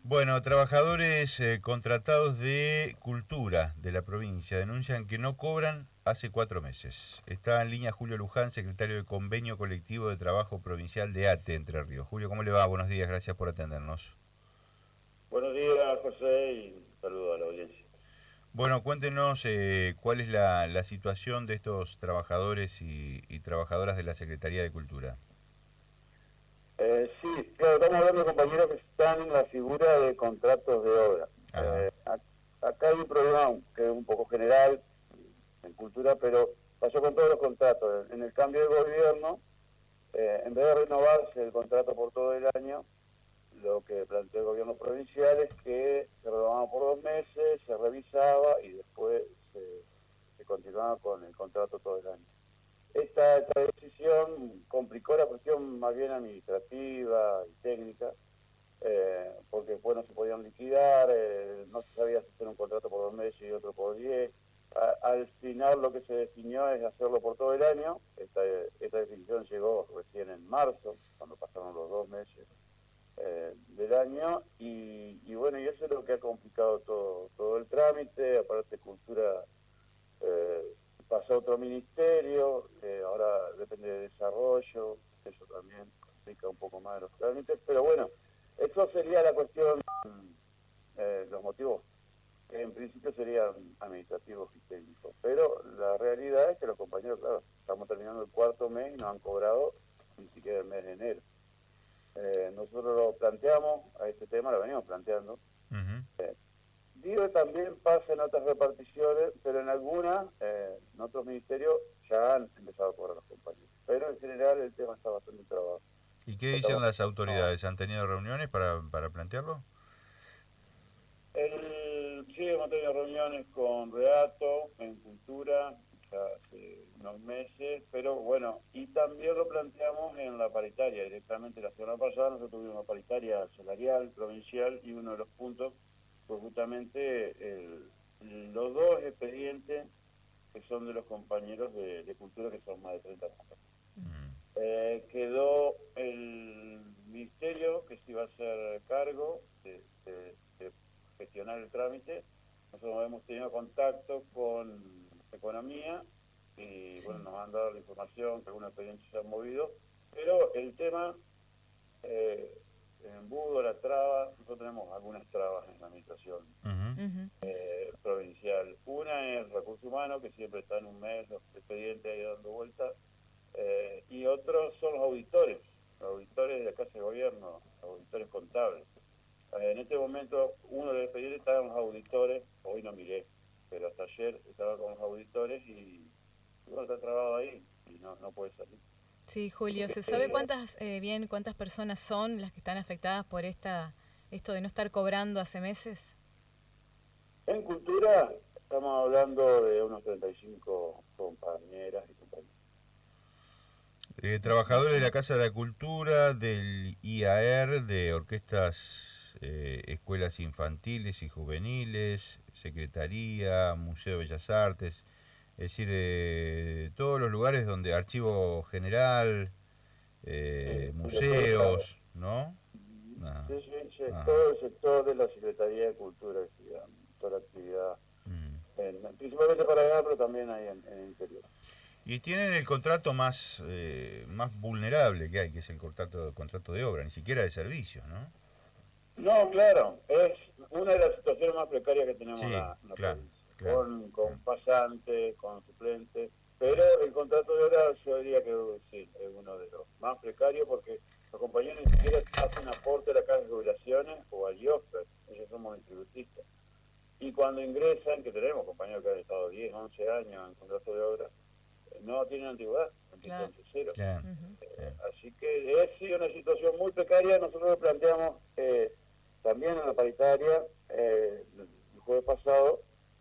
Bueno, trabajadores contratados de cultura de la provincia denuncian que no cobran hace 4 meses. Está en línea Julio Luján, secretario de Convenio Colectivo de Trabajo Provincial de ATE Entre Ríos. Julio, ¿cómo le va? Buenos días, gracias por atendernos. Buenos días, José, y un saludo a la audiencia. Bueno, cuéntenos cuál es la situación de estos trabajadores y trabajadoras de la Secretaría de Cultura. Sí, claro, estamos hablando de compañeros que están en la figura de contratos de obra. Ajá. Acá hay un problema que es un poco general en cultura, pero pasó con todos los contratos. En el cambio de gobierno, en vez de renovarse el contrato por todo el año, lo que planteó el gobierno provincial es que se renovaba por 2 meses, se revisaba y después se continuaba con el contrato todo el año. Esta decisión complicó la cuestión más bien administrativa y técnica, porque después no se podían liquidar, no se sabía si hacer un contrato por 2 meses y otro por 10. Al final lo que se definió es hacerlo por todo el año. Esta decisión llegó recién en marzo, cuando pasaron los 2 meses del año, y bueno, y eso es lo que ha complicado todo el trámite. Aparte, cultura pasó a otro ministerio, ahora depende de desarrollo, eso también complica un poco más los trámites, pero bueno, eso sería la cuestión, los motivos que en principio serían administrativos y técnicos, pero la realidad es que los compañeros, claro, estamos terminando el cuarto mes y no han cobrado ni siquiera el mes de enero. Nosotros lo planteamos, a este tema lo venimos planteando. Ujú. Digo que también pasa en otras reparticiones, pero en algunas, en otros ministerios, ya han empezado a cobrar los compañeros. Pero en general el tema está bastante trabado. ¿Y qué dicen Estamos, las no. autoridades? ¿Han tenido reuniones para plantearlo? Sí, hemos tenido reuniones con Reato, en Cultura, ya hace unos meses, pero bueno, y también lo planteamos en la paritaria directamente. La semana pasada nosotros tuvimos una paritaria salarial, provincial, y uno de los puntos fue justamente los dos expedientes que son de los compañeros de Cultura, que son más de 30 compañeros. Mm. Quedó el ministerio que se iba a hacer cargo de gestionar el trámite. Nosotros hemos tenido contacto con Economía y bueno, Sí. nos han dado la información que algunos expedientes se han movido, pero el tema, el embudo, la traba, nosotros tenemos algunas trabas en la administración Ujú. Ujú. provincial. Una es recursos humanos, que siempre está en un mes los expedientes ahí dando vueltas, y otros son los auditores de la Casa de Gobierno, los auditores contables. En este momento uno de los expedientes estaba con los auditores, hoy no miré, pero hasta ayer estaba con los auditores y bueno, está trabado ahí y no puede salir. Sí, Julio, ¿se sabe Eh, cuántas personas son las que están afectadas por esto de no estar cobrando hace meses? en cultura estamos hablando de unos 35 compañeras y compañeros. Trabajadores de la Casa de la Cultura, del IAR, de orquestas, escuelas infantiles y juveniles, Secretaría, Museo de Bellas Artes, es decir, todos los lugares donde, Archivo General, Sí, sector Estado. museos, ¿no? Ajá, Sí, sí, sí, ajá. todo el sector de la Secretaría de Cultura, digamos, toda la actividad, Mm. principalmente para allá, pero también ahí en el interior. Y tienen el contrato más vulnerable que hay, que es el contrato de obra, ni siquiera de servicios, ¿no? No, claro, es una de las situaciones más precarias que tenemos Sí, en la claro, provincia, claro. con pasantes, con suplentes, pero Claro. el contrato de obra yo diría que sí, es uno de los más precarios porque los compañeros ni siquiera hacen aporte a la caja de jubilaciones o al IOFER, ellos somos distributistas. Y cuando ingresan, que tenemos compañeros que han estado 10, 11 años en contrato de obra, no tienen antigüedad, Claro. empiezan de cero. Claro, Ujú. claro. Así que es sí una situación muy precaria. Nosotros lo planteamos también en la paritaria el jueves pasado,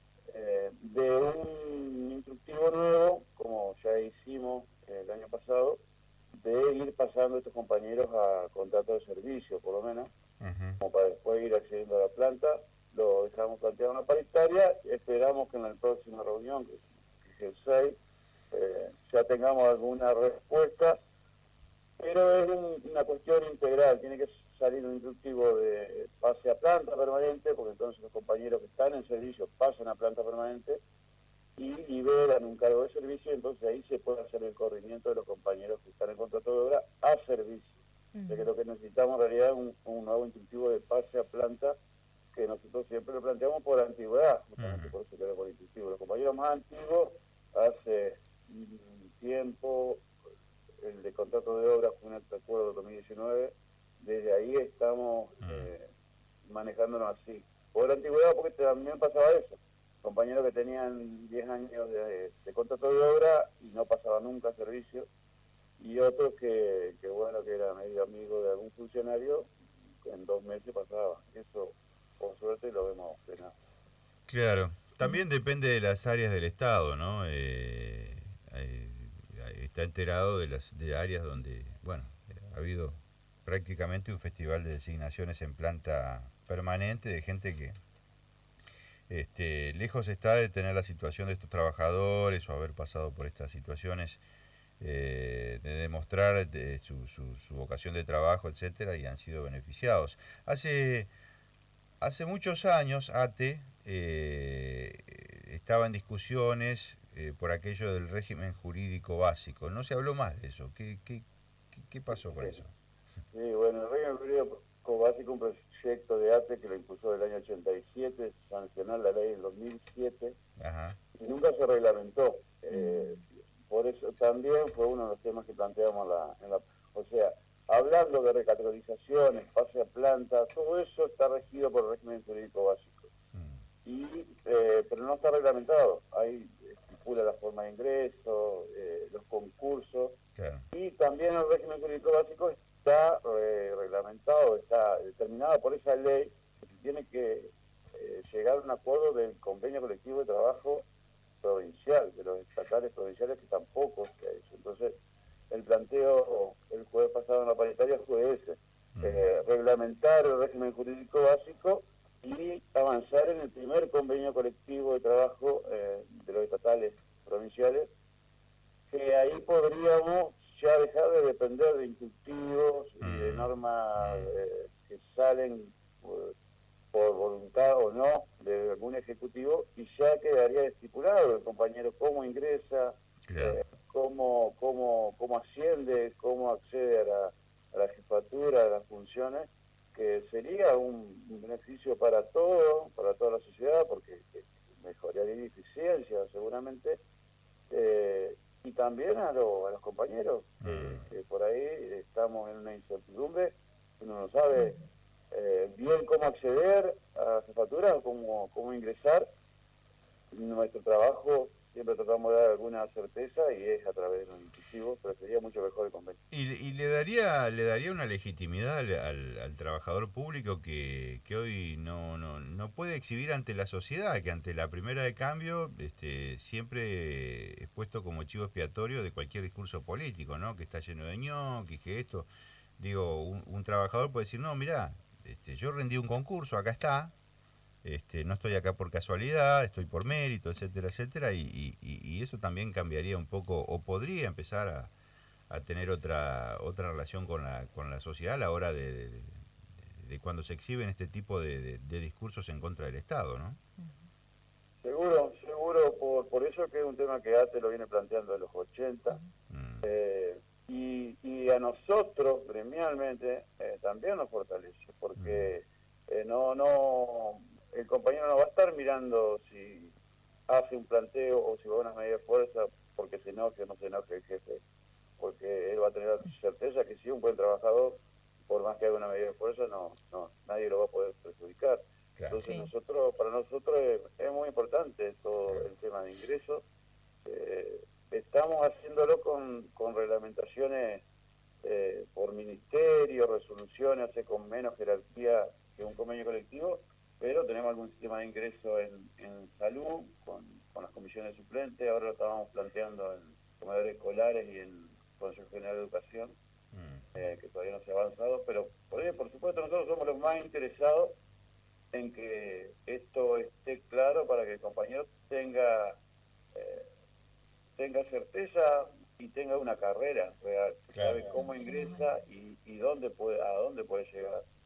de un instructivo nuevo, como ya hicimos el año pasado, de ir pasando a estos compañeros a contrato de servicio, por lo menos, Ujú. como para después ir accediendo a la planta. Lo dejamos planteado en la paritaria. Esperamos que en la próxima reunión, que es el 6, ya tengamos alguna respuesta, pero es una cuestión integral, tiene que salir un instructivo de pase a planta permanente, porque entonces los compañeros que están en servicio pasan a planta permanente y liberan un cargo de servicio, y entonces ahí se puede hacer el corrimiento de los compañeros que están en contrato de obra a servicio. O sea que lo que necesitamos en realidad es un nuevo instructivo de pase a planta, que nosotros siempre lo planteamos por antigüedad, justamente por eso queda por instructivo. Los compañeros más antiguos, hace un tiempo, el de contrato de obra fue un acuerdo 2019, desde ahí estamos manejándonos así. Por antigüedad, porque también pasaba eso. Compañeros que tenían 10 años de contrato de obra y no pasaban nunca a servicio, y otros que bueno, que era medio amigo de algún funcionario, en 2 meses pasaba. Eso, por suerte, lo vemos frenado. Claro, también depende de las áreas del Estado, ¿no? Está enterado de áreas donde, bueno, ha habido prácticamente un festival de designaciones en planta permanente de gente que lejos está de tener la situación de estos trabajadores o haber pasado por estas situaciones, de demostrar su vocación de trabajo, etcétera, y han sido beneficiados. Hace muchos años, ATE estaba en discusiones por aquello del régimen jurídico básico. No se habló más de eso. ¿Qué pasó con eso? Sí, bueno, el régimen jurídico básico, un proyecto de ATE que lo impulsó el año 87, sancionó la ley en 2007, Ajá. y nunca se reglamentó. Por eso también fue uno de los temas que planteamos o sea, hablando de recategorizaciones, pase a planta, todo eso está regido por el régimen jurídico básico. Pero no está reglamentado. Ahí estipula la forma de ingreso, los concursos, Claro. y también el régimen jurídico básico está reglamentado, está determinado por esa ley, que tiene que llegar a un acuerdo del convenio colectivo de trabajo provincial, de los estatales provinciales, que tampoco se ha hecho. Entonces, el planteo el jueves pasado en la paritaria fue ese, reglamentar el régimen jurídico básico y avanzar en el primer convenio colectivo de trabajo de los estatales provinciales, que ahí podríamos ya dejar de depender de instructivos y de normas que salen por voluntad o no de algún ejecutivo, y ya quedaría estipulado el compañero cómo ingresa, Claro. cómo asciende, cómo accede a la jefatura, a las funciones, que sería un beneficio para toda la sociedad, porque mejoraría la eficiencia seguramente, y también a los compañeros, que por ahí estamos en una incertidumbre, uno no sabe bien cómo acceder a la jefatura, cómo ingresar. Nuestro trabajo siempre tratamos de dar alguna certeza y es a través de los instructivos, pero sería mucho mejor el convenio. Y le daría una legitimidad al trabajador público que hoy no puede exhibir ante la sociedad, que ante la primera de cambio siempre es puesto como chivo expiatorio de cualquier discurso político, ¿no? Que está lleno de ñoquis, que esto. Digo, un trabajador puede decir, no, mirá, yo rendí un concurso, acá está, no estoy acá por casualidad, estoy por mérito, etcétera, etcétera, y eso también cambiaría un poco, o podría empezar a tener otra relación con la sociedad a la hora de cuando se exhiben este tipo de discursos en contra del Estado, ¿no? Seguro, por eso que es un tema que ATE lo viene planteando de los 80, y a nosotros gremialmente también nos fortalece, porque el compañero no va a estar mirando si hace un planteo o si va a una medida de fuerza porque se enoje o no se enoje el jefe, porque él va a tener la certeza que si un buen trabajador, por más que haga una medida de fuerza, nadie lo va a poder perjudicar. Claro. Entonces Sí. para nosotros es muy importante todo el tema de ingresos. Estamos haciéndolo con reglamentaciones por ministerio, resoluciones, con menos jerarquía que un convenio colectivo, pero tenemos algún sistema de ingreso en salud, con las comisiones suplentes. Ahora lo estábamos planteando en comedores escolares y en Consejo General de Educación, que todavía no se ha avanzado, pero por supuesto nosotros somos los más interesados en que esto esté claro para que el compañero tenga certeza y tenga una carrera real, Claro. sabe cómo ingresa y a dónde puede llegar.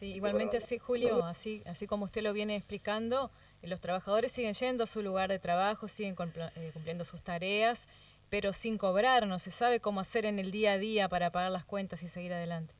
Sí, igualmente así, Julio, así como usted lo viene explicando, los trabajadores siguen yendo a su lugar de trabajo, siguen cumpliendo sus tareas, pero sin cobrar, no se sabe cómo hacer en el día a día para pagar las cuentas y seguir adelante.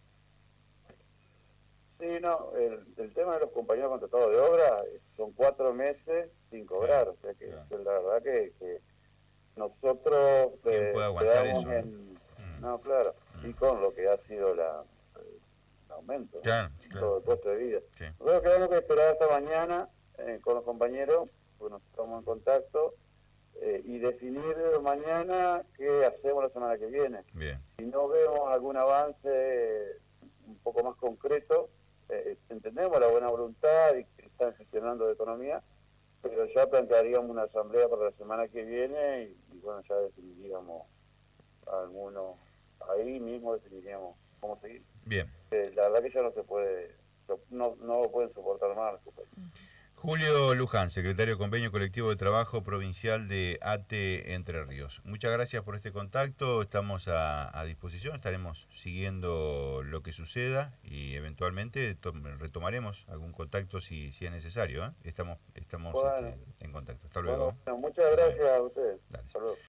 Sí, no, el tema de los compañeros contratados de obra son 4 meses sin cobrar, o sea que la verdad que nosotros ¿Quién puede aguantar quedamos eso? no, claro, y con lo que ha sido el aumento, Claro, ¿no? Todo el costo de vida. Sí. Nosotros quedamos que esperar hasta mañana con los compañeros, pues nos estamos en contacto, y definir mañana qué hacemos la semana que viene. Bien. Si no vemos algún avance un poco más concreto, entendemos la buena voluntad y que están gestionando de economía, pero ya plantearíamos una asamblea para la semana que viene y bueno, ya definiríamos algunos, ahí mismo definiríamos cómo seguir. Bien. La verdad que ya no se puede, no lo pueden soportar más. Julio Luján, secretario de Convenio Colectivo de Trabajo Provincial de ATE Entre Ríos. Muchas gracias por este contacto, estamos a disposición, estaremos siguiendo lo que suceda y eventualmente retomaremos algún contacto si es necesario. Estamos Bueno, en contacto. Hasta luego. Bueno, muchas gracias a ustedes. Dale. Hasta luego.